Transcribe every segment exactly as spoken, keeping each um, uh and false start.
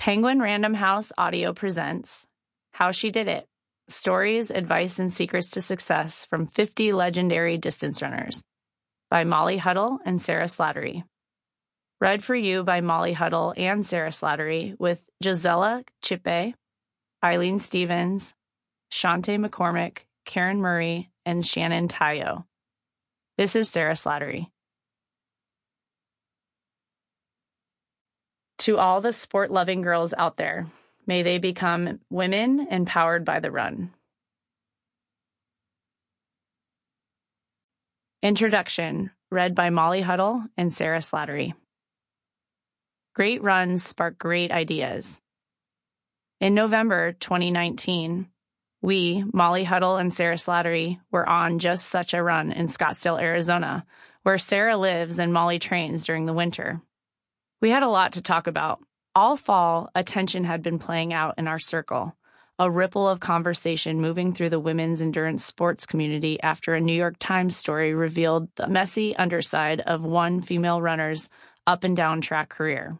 Penguin Random House Audio presents How She Did It: Stories, Advice, and Secrets to Success from fifty Legendary Distance Runners by Molly Huddle and Sarah Slattery. Read for you by Molly Huddle and Sarah Slattery with Gisela Chippe, Eileen Stevens, Shante McCormick, Karen Murray, and Shannon Tayo. This is Sarah Slattery. To all the sport-loving girls out there, may they become women empowered by the run. Introduction, read by Molly Huddle and Sarah Slattery. Great runs spark great ideas. In November twenty nineteen, we, Molly Huddle and Sarah Slattery, were on just such a run in Scottsdale, Arizona, where Sarah lives and Molly trains during the winter. We had a lot to talk about. All fall, a tension had been playing out in our circle, a ripple of conversation moving through the women's endurance sports community after a New York Times story revealed the messy underside of one female runner's up-and-down track career.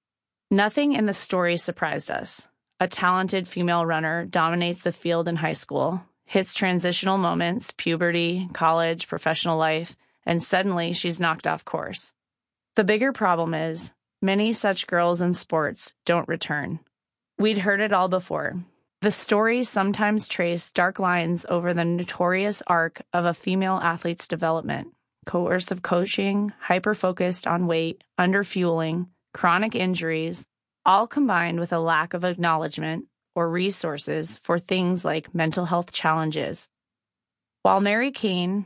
Nothing in the story surprised us. A talented female runner dominates the field in high school, hits transitional moments, puberty, college, professional life, and suddenly she's knocked off course. The bigger problem is, many such girls in sports don't return. We'd heard it all before. The stories sometimes trace dark lines over the notorious arc of a female athlete's development: coercive coaching, hyper-focused on weight, underfueling, chronic injuries, all combined with a lack of acknowledgement or resources for things like mental health challenges. While Mary Cain,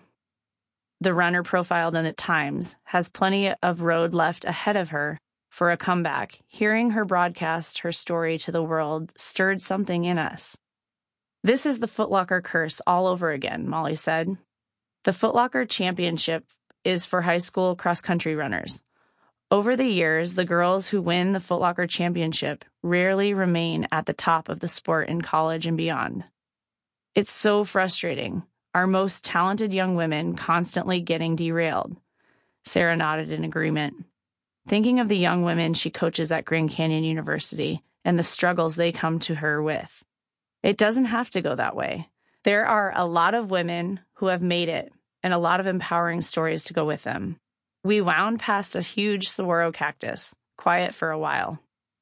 the runner profiled in the Times, has plenty of road left ahead of her for a comeback, hearing her broadcast her story to the world stirred something in us. This is the Foot Locker curse all over again, Molly said. The Foot Locker Championship is for high school cross-country runners. Over the years, the girls who win the Foot Locker Championship rarely remain at the top of the sport in college and beyond. It's so frustrating. Our most talented young women constantly getting derailed. Sarah nodded in agreement, thinking of the young women she coaches at Grand Canyon University and the struggles they come to her with. It doesn't have to go that way. There are a lot of women who have made it and a lot of empowering stories to go with them. We wound past a huge saguaro cactus, quiet for a while.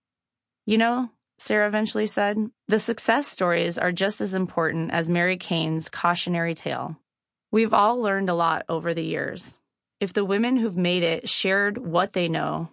You know, Sarah eventually said, the success stories are just as important as Mary Cain's cautionary tale. We've all learned a lot over the years. If the women who've made it shared what they know.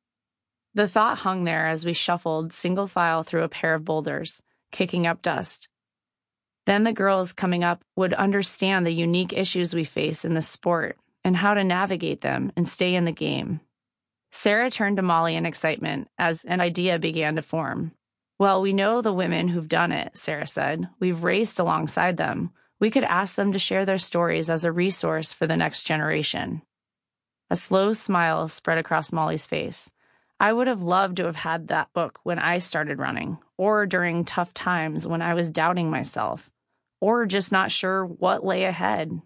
The thought hung there as we shuffled single file through a pair of boulders, kicking up dust. Then the girls coming up would understand the unique issues we face in the sport and how to navigate them and stay in the game. Sarah turned to Molly in excitement as an idea began to form. Well, we know the women who've done it, Sarah said. We've raced alongside them. We could ask them to share their stories as a resource for the next generation. A slow smile spread across Molly's face. I would have loved to have had that book when I started running, or during tough times when I was doubting myself, or just not sure what lay ahead.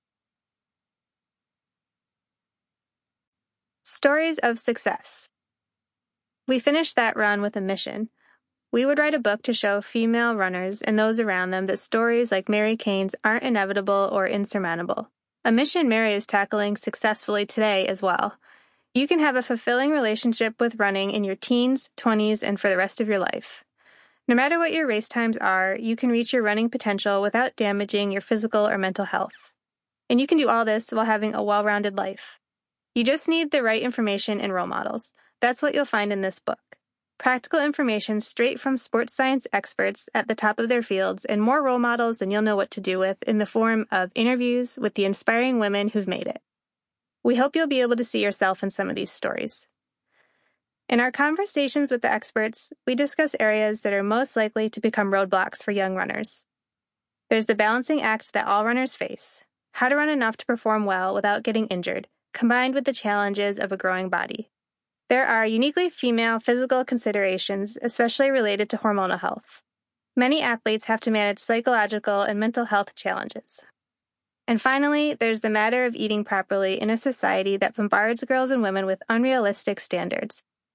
Stories of success. We finished that run with a mission. We would write a book to show female runners and those around them that stories like Mary Cain's aren't inevitable or insurmountable. A mission Mary is tackling successfully today as well. You can have a fulfilling relationship with running in your teens, twenties, and for the rest of your life. No matter what your race times are, you can reach your running potential without damaging your physical or mental health. And you can do all this while having a well-rounded life. You just need the right information and role models. That's what you'll find in this book. Practical information straight from sports science experts at the top of their fields, and more role models than you'll know what to do with in the form of interviews with the inspiring women who've made it. We hope you'll be able to see yourself in some of these stories. In our conversations with the experts, we discuss areas that are most likely to become roadblocks for young runners. There's the balancing act that all runners face: how to run enough to perform well without getting injured, combined with the challenges of a growing body. There are uniquely female physical considerations, especially related to hormonal health. Many athletes have to manage psychological and mental health challenges. And finally, there's the matter of eating properly in a society that bombards girls and women with unrealistic standards.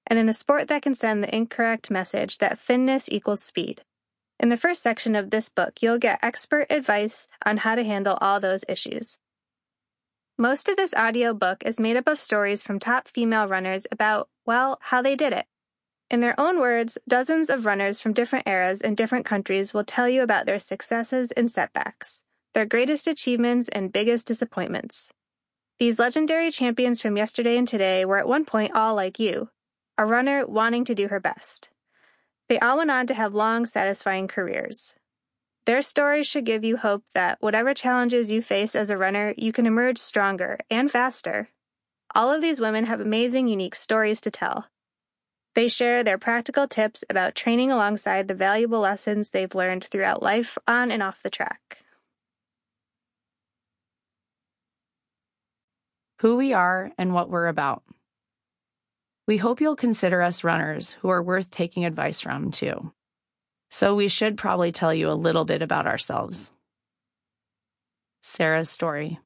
and in a sport that can send the incorrect message that thinness equals speed. In the first section of this book, you'll get expert advice on how to handle all those issues. Most of this audio book is made up of stories from top female runners about, well, how they did it. In their own words, dozens of runners from different eras and different countries will tell you about their successes and setbacks, their greatest achievements and biggest disappointments. These legendary champions from yesterday and today were at one point all like you, a runner wanting to do her best. They all went on to have long, satisfying careers. Their stories should give you hope that whatever challenges you face as a runner, you can emerge stronger and faster. All of these women have amazing, unique stories to tell. They share their practical tips about training alongside the valuable lessons they've learned throughout life on and off the track. Who we are and what we're about. We hope you'll consider us runners who are worth taking advice from, too. So we should probably tell you a little bit about ourselves. Sarah's story.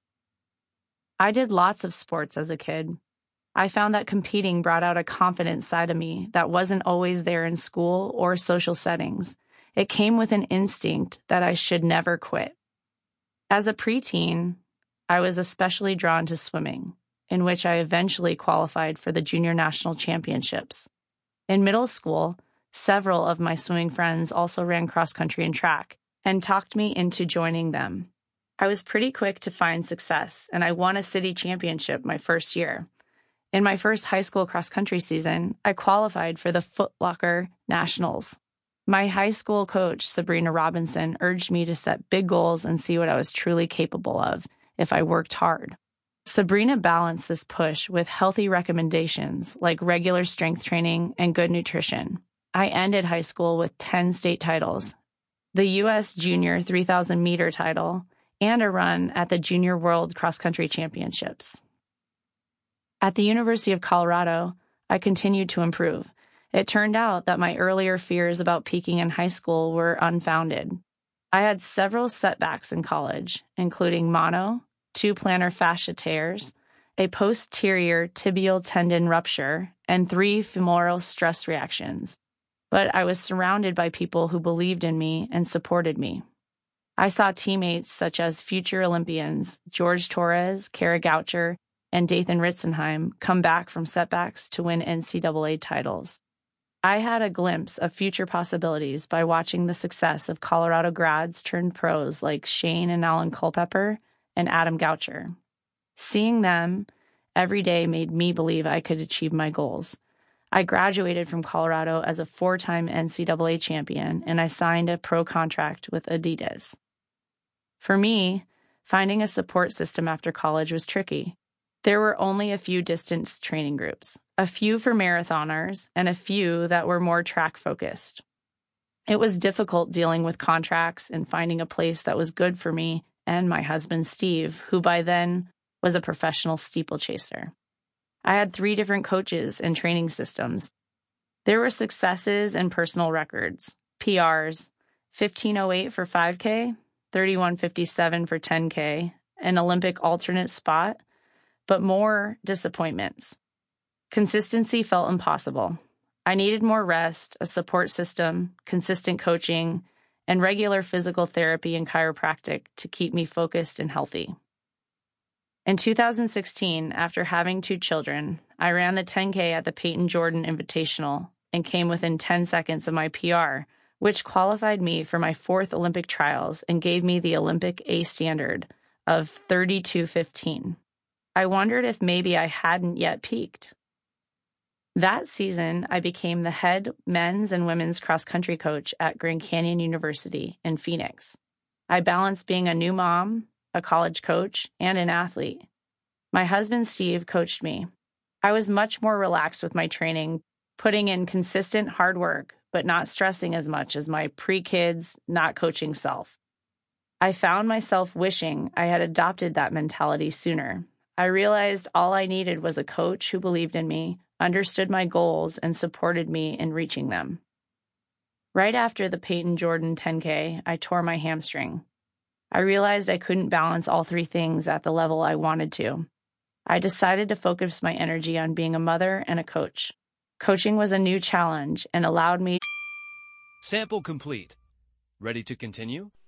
I did lots of sports as a kid. I found that competing brought out a confident side of me that wasn't always there in school or social settings. It came with an instinct that I should never quit. As a preteen, I was especially drawn to swimming, in which I eventually qualified for the Junior National Championships. In middle school, several of my swimming friends also ran cross-country and track and talked me into joining them. I was pretty quick to find success, and I won a city championship my first year. In my first high school cross-country season, I qualified for the Foot Locker Nationals. My high school coach, Sabrina Robinson, urged me to set big goals and see what I was truly capable of if I worked hard. Sabrina balanced this push with healthy recommendations like regular strength training and good nutrition. I ended high school with ten state titles, the U S Junior three thousand meter title, and a run at the Junior World Cross Country Championships. At the University of Colorado, I continued to improve. It turned out that my earlier fears about peaking in high school were unfounded. I had several setbacks in college, including mono, two plantar fascia tears, a posterior tibial tendon rupture, and three femoral stress reactions. But I was surrounded by people who believed in me and supported me. I saw teammates such as future Olympians George Torres, Kara Goucher, and Dathan Ritzenheim come back from setbacks to win N C double A titles. I had a glimpse of future possibilities by watching the success of Colorado grads turned pros like Shane and Alan Culpepper and Adam Goucher. Seeing them every day made me believe I could achieve my goals. I graduated from Colorado as a four-time N C double A champion, and I signed a pro contract with Adidas. For me, finding a support system after college was tricky. There were only a few distance training groups, a few for marathoners, and a few that were more track-focused. It was difficult dealing with contracts and finding a place that was good for me and my husband, Steve, who by then was a professional steeplechaser. I had three different coaches and training systems. There were successes and personal records, P Rs, fifteen oh eight for five K, thirty-one fifty-seven for ten K, an Olympic alternate spot, but more disappointments. Consistency felt impossible. I needed more rest, a support system, consistent coaching, and regular physical therapy and chiropractic to keep me focused and healthy. In two thousand sixteen, after having two children, I ran the ten K at the Peyton Jordan Invitational and came within ten seconds of my P R, which qualified me for my fourth Olympic trials and gave me the Olympic A standard of thirty-two fifteen. I wondered if maybe I hadn't yet peaked. That season, I became the head men's and women's cross-country coach at Grand Canyon University in Phoenix. I balanced being a new mom, a college coach, and an athlete. My husband, Steve, coached me. I was much more relaxed with my training, putting in consistent hard work, but not stressing as much as my pre-kids, not coaching self. I found myself wishing I had adopted that mentality sooner. I realized all I needed was a coach who believed in me, understood my goals, and supported me in reaching them. Right after the Peyton Jordan ten K, I tore my hamstring. I realized I couldn't balance all three things at the level I wanted to. I decided to focus my energy on being a mother and a coach. Coaching was a new challenge and allowed me. Sample complete. Ready to continue?